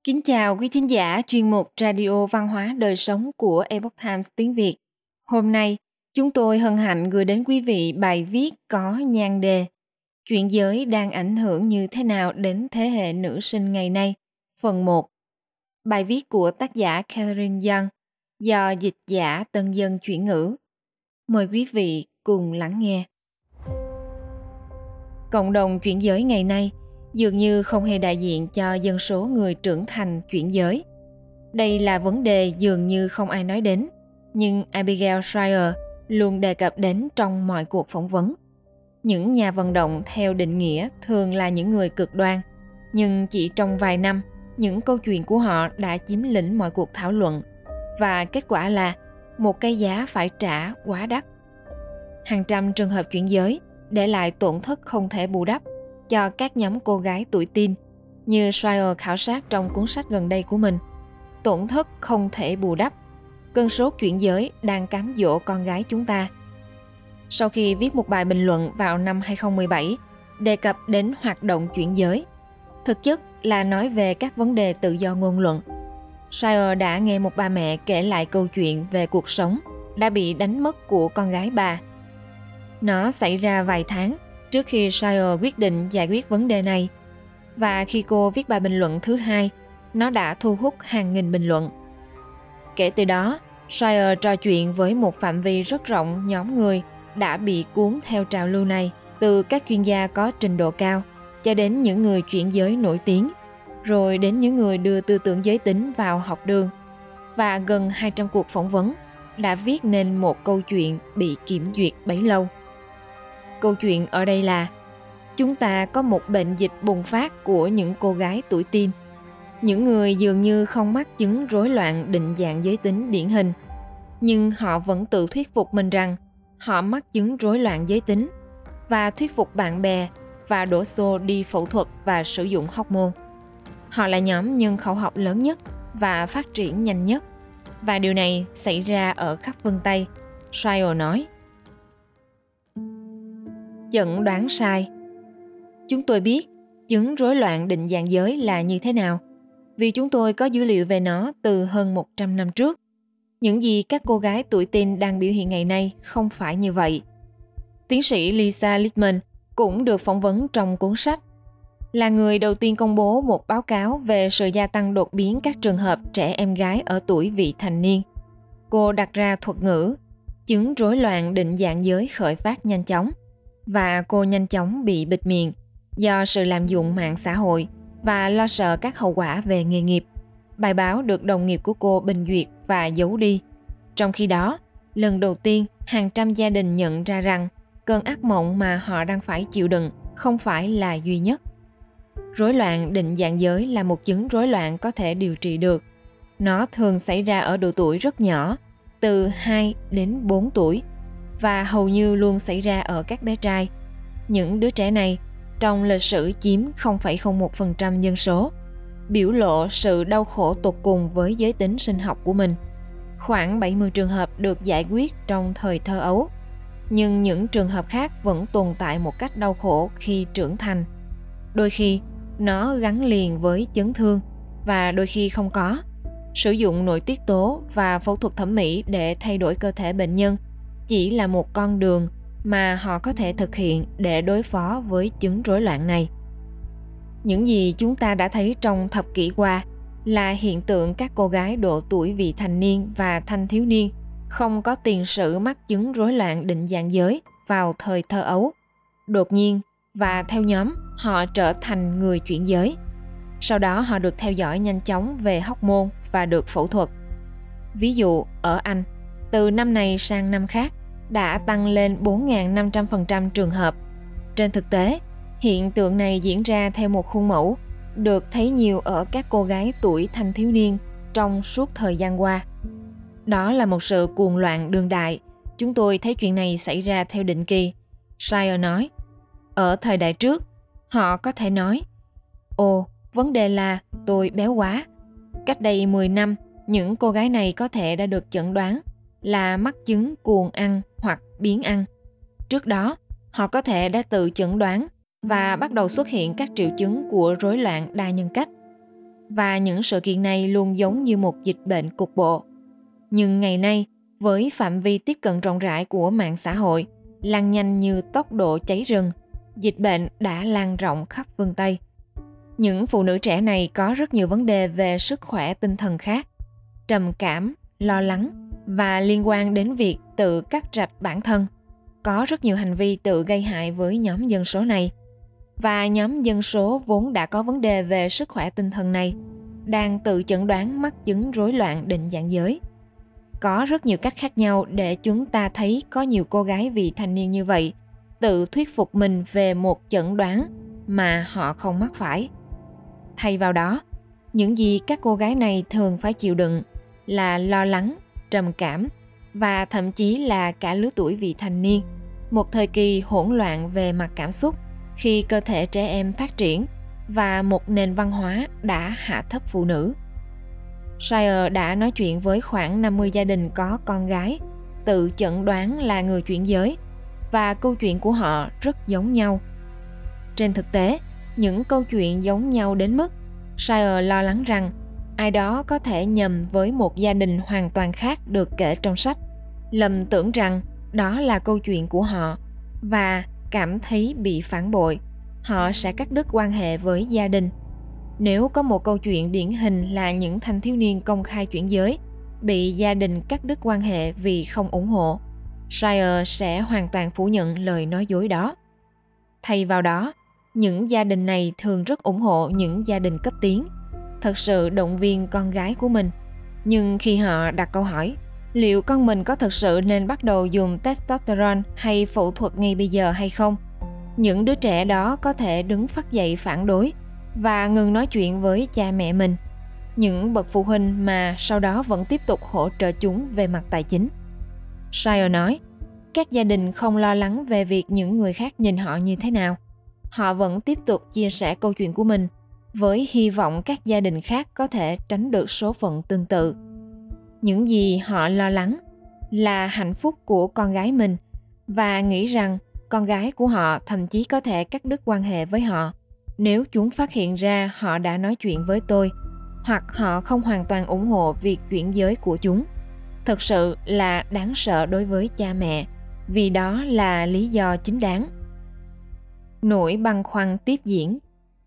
Kính chào quý thính giả chuyên mục Radio Văn hóa Đời Sống của Epoch Times tiếng Việt. Hôm nay, chúng tôi hân hạnh gửi đến quý vị bài viết có nhan đề Chuyện giới đang ảnh hưởng như thế nào đến thế hệ nữ sinh ngày nay? Phần 1. Bài viết của tác giả Catherine Young do dịch giả Tân Dân chuyển ngữ. Mời quý vị cùng lắng nghe. Cộng đồng chuyển giới ngày nay dường như không hề đại diện cho dân số người trưởng thành chuyển giới. Đây là vấn đề dường như không ai nói đến, nhưng Abigail Shrier luôn đề cập đến trong mọi cuộc phỏng vấn. Những nhà vận động theo định nghĩa thường là những người cực đoan, nhưng chỉ trong vài năm, những câu chuyện của họ đã chiếm lĩnh mọi cuộc thảo luận, và kết quả là một cái giá phải trả quá đắt. Hàng trăm trường hợp chuyển giới để lại tổn thất không thể bù đắp cho các nhóm cô gái tuổi teen, như Shrier khảo sát trong cuốn sách gần đây của mình. Tổn thất không thể bù đắp, cơn sốt chuyển giới đang cám dỗ con gái chúng ta. Sau khi viết một bài bình luận vào năm 2017 đề cập đến hoạt động chuyển giới, thực chất là nói về các vấn đề tự do ngôn luận, Shrier đã nghe một bà mẹ kể lại câu chuyện về cuộc sống đã bị đánh mất của con gái bà. Nó xảy ra vài tháng trước khi Shrier quyết định giải quyết vấn đề này, và khi cô viết bài bình luận thứ hai, nó đã thu hút hàng nghìn bình luận. Kể từ đó, Shrier trò chuyện với một phạm vi rất rộng nhóm người đã bị cuốn theo trào lưu này, từ các chuyên gia có trình độ cao cho đến những người chuyển giới nổi tiếng, rồi đến những người đưa tư tưởng giới tính vào học đường. Và gần 200 cuộc phỏng vấn đã viết nên một câu chuyện bị kiểm duyệt bấy lâu. Câu chuyện ở đây là chúng ta có một bệnh dịch bùng phát của những cô gái tuổi teen, những người dường như không mắc chứng rối loạn định dạng giới tính điển hình, nhưng họ vẫn tự thuyết phục mình rằng họ mắc chứng rối loạn giới tính, và thuyết phục bạn bè và đổ xô đi phẫu thuật và sử dụng hormone. Họ là nhóm nhân khẩu học lớn nhất và phát triển nhanh nhất, và điều này xảy ra ở khắp phương Tây, Shrier nói. Chẩn đoán sai. Chúng tôi biết chứng rối loạn định dạng giới là như thế nào, vì chúng tôi có dữ liệu về nó từ hơn 100 năm trước. Những gì các cô gái tuổi teen đang biểu hiện ngày nay không phải như vậy. Tiến sĩ Lisa Littman cũng được phỏng vấn trong cuốn sách, là người đầu tiên công bố một báo cáo về sự gia tăng đột biến các trường hợp trẻ em gái ở tuổi vị thành niên. Cô đặt ra thuật ngữ chứng rối loạn định dạng giới khởi phát nhanh chóng, và cô nhanh chóng bị bịt miệng do sự lạm dụng mạng xã hội và lo sợ các hậu quả về nghề nghiệp. Bài báo được đồng nghiệp của cô bình duyệt và giấu đi. Trong khi đó, lần đầu tiên hàng trăm gia đình nhận ra rằng cơn ác mộng mà họ đang phải chịu đựng không phải là duy nhất. Rối loạn định dạng giới là một chứng rối loạn có thể điều trị được. Nó thường xảy ra ở độ tuổi rất nhỏ, từ 2 đến 4 tuổi, và hầu như luôn xảy ra ở các bé trai. Những đứa trẻ này trong lịch sử chiếm 0,01% dân số, biểu lộ sự đau khổ tột cùng với giới tính sinh học của mình. Khoảng 70 trường hợp được giải quyết trong thời thơ ấu, nhưng những trường hợp khác vẫn tồn tại một cách đau khổ khi trưởng thành. Đôi khi, nó gắn liền với chấn thương, và đôi khi không có. Sử dụng nội tiết tố và phẫu thuật thẩm mỹ để thay đổi cơ thể bệnh nhân chỉ là một con đường mà họ có thể thực hiện để đối phó với chứng rối loạn này. Những gì chúng ta đã thấy trong thập kỷ qua là hiện tượng các cô gái độ tuổi vị thành niên và thanh thiếu niên không có tiền sử mắc chứng rối loạn định dạng giới vào thời thơ ấu. Đột nhiên và theo nhóm, họ trở thành người chuyển giới. Sau đó họ được theo dõi nhanh chóng về hormone và được phẫu thuật. Ví dụ, ở Anh, từ năm này sang năm khác đã tăng lên 4.500% trường hợp. Trên thực tế, hiện tượng này diễn ra theo một khuôn mẫu được thấy nhiều ở các cô gái tuổi thanh thiếu niên trong suốt thời gian qua. Đó là một sự cuồng loạn đương đại. Chúng tôi thấy chuyện này xảy ra theo định kỳ, Shrier nói. Ở thời đại trước, họ có thể nói, ồ, vấn đề là tôi béo quá. Cách đây 10 năm, những cô gái này có thể đã được chẩn đoán là mắc chứng cuồng ăn hoặc biếng ăn. Trước đó, họ có thể đã tự chẩn đoán và bắt đầu xuất hiện các triệu chứng của rối loạn đa nhân cách. và những sự kiện này luôn giống như một dịch bệnh cục bộ. Nhưng ngày nay, với phạm vi tiếp cận rộng rãi của mạng xã hội, lan nhanh như tốc độ cháy rừng, dịch bệnh đã lan rộng khắp phương Tây. Những phụ nữ trẻ này có rất nhiều vấn đề về sức khỏe tinh thần khác, trầm cảm, lo lắng và liên quan đến việc tự cắt rạch bản thân. Có rất nhiều hành vi tự gây hại với nhóm dân số này. Và nhóm dân số vốn đã có vấn đề về sức khỏe tinh thần này đang tự chẩn đoán mắc chứng rối loạn định dạng giới. Có rất nhiều cách khác nhau để chúng ta thấy có nhiều cô gái vị thành niên như vậy tự thuyết phục mình về một chẩn đoán mà họ không mắc phải. Thay vào đó, những gì các cô gái này thường phải chịu đựng là lo lắng, trầm cảm và thậm chí là cả lứa tuổi vị thành niên, một thời kỳ hỗn loạn về mặt cảm xúc khi cơ thể trẻ em phát triển và một nền văn hóa đã hạ thấp phụ nữ. Shire đã nói chuyện với khoảng 50 gia đình có con gái tự chẩn đoán là người chuyển giới và câu chuyện của họ rất giống nhau. Trên thực tế, những câu chuyện giống nhau đến mức Shire lo lắng rằng ai đó có thể nhầm với một gia đình hoàn toàn khác được kể trong sách, lầm tưởng rằng đó là câu chuyện của họ và cảm thấy bị phản bội. Họ sẽ cắt đứt quan hệ với gia đình. Nếu có một câu chuyện điển hình là những thanh thiếu niên công khai chuyển giới bị gia đình cắt đứt quan hệ vì không ủng hộ, Shire sẽ hoàn toàn phủ nhận lời nói dối đó. Thay vào đó, những gia đình này thường rất ủng hộ những gia đình cấp tiến, thật sự động viên con gái của mình. Nhưng khi họ đặt câu hỏi, liệu con mình có thực sự nên bắt đầu dùng testosterone hay phẫu thuật ngay bây giờ hay không, những đứa trẻ đó có thể đứng phắt dậy phản đối và ngừng nói chuyện với cha mẹ mình, những bậc phụ huynh mà sau đó vẫn tiếp tục hỗ trợ chúng về mặt tài chính. Shire nói, các gia đình không lo lắng về việc những người khác nhìn họ như thế nào. Họ vẫn tiếp tục chia sẻ câu chuyện của mình với hy vọng các gia đình khác có thể tránh được số phận tương tự. Những gì họ lo lắng là hạnh phúc của con gái mình và nghĩ rằng con gái của họ thậm chí có thể cắt đứt quan hệ với họ nếu chúng phát hiện ra họ đã nói chuyện với tôi, hoặc họ không hoàn toàn ủng hộ việc chuyển giới của chúng. Thực sự là đáng sợ đối với cha mẹ, vì đó là lý do chính đáng. Nỗi băn khoăn tiếp diễn.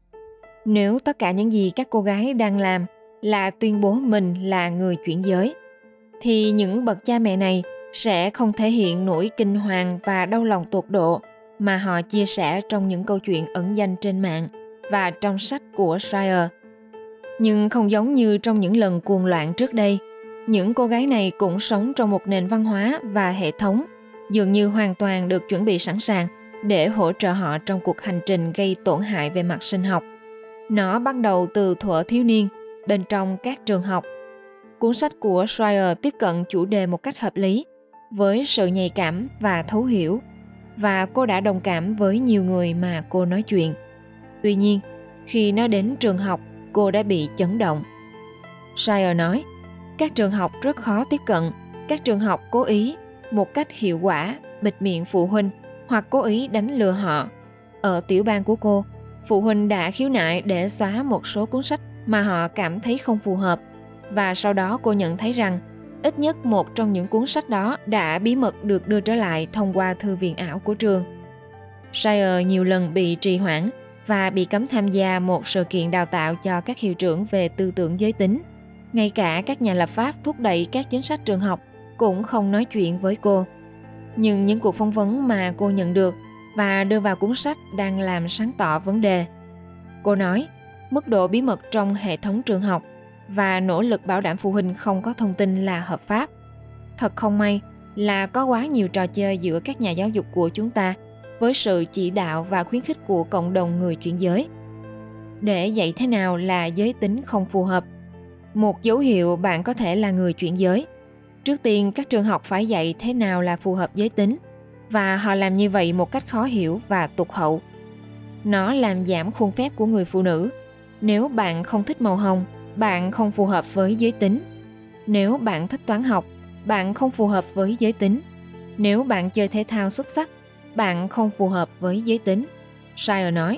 Nếu tất cả những gì các cô gái đang làm là tuyên bố mình là người chuyển giới, thì những bậc cha mẹ này sẽ không thể hiện nỗi kinh hoàng và đau lòng tột độ mà họ chia sẻ trong những câu chuyện ẩn danh trên mạng và trong sách của Shire. Nhưng không giống như trong những lần cuồng loạn trước đây, những cô gái này cũng sống trong một nền văn hóa và hệ thống dường như hoàn toàn được chuẩn bị sẵn sàng để hỗ trợ họ trong cuộc hành trình gây tổn hại về mặt sinh học. Nó bắt đầu từ thuở thiếu niên, bên trong các trường học. Cuốn sách của Shire tiếp cận chủ đề một cách hợp lý, với sự nhạy cảm và thấu hiểu, và cô đã đồng cảm với nhiều người mà cô nói chuyện. Tuy nhiên, khi nó đến trường học, cô đã bị chấn động. Shire nói, các trường học rất khó tiếp cận. Các trường học cố ý, một cách hiệu quả, bịt miệng phụ huynh hoặc cố ý đánh lừa họ. Ở tiểu bang của cô, phụ huynh đã khiếu nại để xóa một số cuốn sách mà họ cảm thấy không phù hợp, và sau đó cô nhận thấy rằng ít nhất một trong những cuốn sách đó đã bí mật được đưa trở lại thông qua thư viện ảo của trường. Shire nhiều lần bị trì hoãn và bị cấm tham gia một sự kiện đào tạo cho các hiệu trưởng về tư tưởng giới tính. Ngay cả các nhà lập pháp thúc đẩy các chính sách trường học cũng không nói chuyện với cô. Nhưng những cuộc phỏng vấn mà cô nhận được và đưa vào cuốn sách đang làm sáng tỏ vấn đề. Cô nói, mức độ bí mật trong hệ thống trường học và nỗ lực bảo đảm phụ huynh không có thông tin là hợp pháp. Thật không may là có quá nhiều trò chơi giữa các nhà giáo dục của chúng ta với sự chỉ đạo và khuyến khích của cộng đồng người chuyển giới. Để dạy thế nào là giới tính không phù hợp. Một dấu hiệu bạn có thể là người chuyển giới. Trước tiên, các trường học phải dạy thế nào là phù hợp giới tính, và họ làm như vậy một cách khó hiểu và tụt hậu. Nó làm giảm khuôn phép của người phụ nữ. Nếu bạn không thích màu hồng, bạn không phù hợp với giới tính. Nếu bạn thích toán học, bạn không phù hợp với giới tính. Nếu bạn chơi thể thao xuất sắc, bạn không phù hợp với giới tính. Shire nói,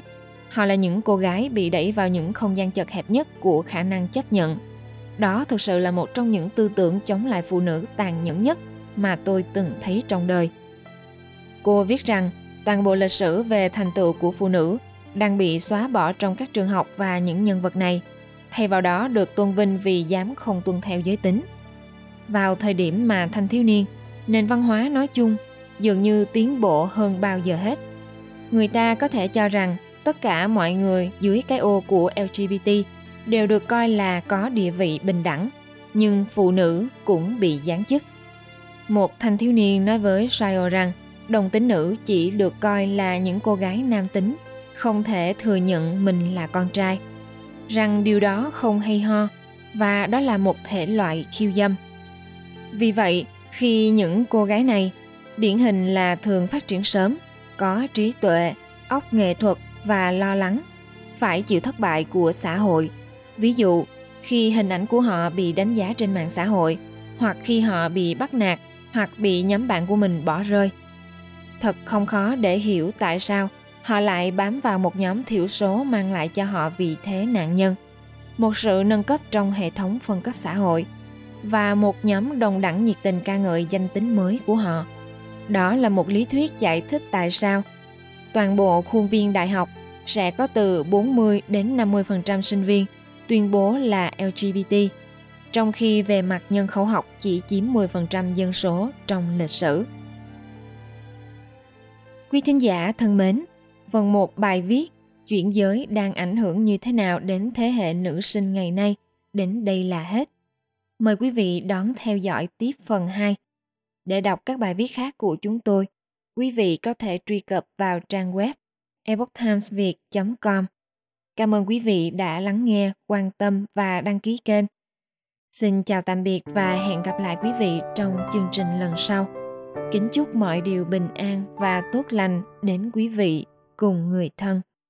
Họ là những cô gái bị đẩy vào những không gian chật hẹp nhất của khả năng chấp nhận. Đó thực sự là một trong những tư tưởng chống lại phụ nữ tàn nhẫn nhất mà tôi từng thấy trong đời. Cô viết rằng toàn bộ lịch sử về thành tựu của phụ nữ đang bị xóa bỏ trong các trường học và những nhân vật này, thay vào đó được tôn vinh vì dám không tuân theo giới tính. Vào thời điểm mà thanh thiếu niên, nền văn hóa nói chung dường như tiến bộ hơn bao giờ hết. Người ta có thể cho rằng tất cả mọi người dưới cái ô của LGBT đều được coi là có địa vị bình đẳng, nhưng phụ nữ cũng bị giáng chức. Một thanh thiếu niên nói với Shire rằng đồng tính nữ chỉ được coi là những cô gái nam tính, không thể thừa nhận mình là con trai, rằng điều đó không hay ho và đó là một thể loại khiêu dâm. Vì vậy, khi những cô gái này, điển hình là thường phát triển sớm, có trí tuệ, óc nghệ thuật và lo lắng, phải chịu thất bại của xã hội. Ví dụ, khi hình ảnh của họ bị đánh giá trên mạng xã hội, hoặc khi họ bị bắt nạt, hoặc bị nhóm bạn của mình bỏ rơi. Thật không khó để hiểu tại sao họ lại bám vào một nhóm thiểu số mang lại cho họ vị thế nạn nhân, một sự nâng cấp trong hệ thống phân cấp xã hội, và một nhóm đồng đẳng nhiệt tình ca ngợi danh tính mới của họ. Đó là một lý thuyết giải thích tại sao toàn bộ khuôn viên đại học sẽ có từ 40 đến 50% sinh viên tuyên bố là LGBT, trong khi về mặt nhân khẩu học chỉ chiếm 10% dân số trong lịch sử. Quý thính giả thân mến, phần 1 bài viết Chuyển giới đang ảnh hưởng như thế nào đến thế hệ nữ sinh ngày nay đến đây là hết. Mời quý vị đón theo dõi tiếp phần 2. Để đọc các bài viết khác của chúng tôi, quý vị có thể truy cập vào trang web epochtimesviet.com. Cảm ơn quý vị đã lắng nghe, quan tâm và đăng ký kênh. Xin chào tạm biệt và hẹn gặp lại quý vị trong chương trình lần sau. Kính chúc mọi điều bình an và tốt lành đến quý vị cùng người thân.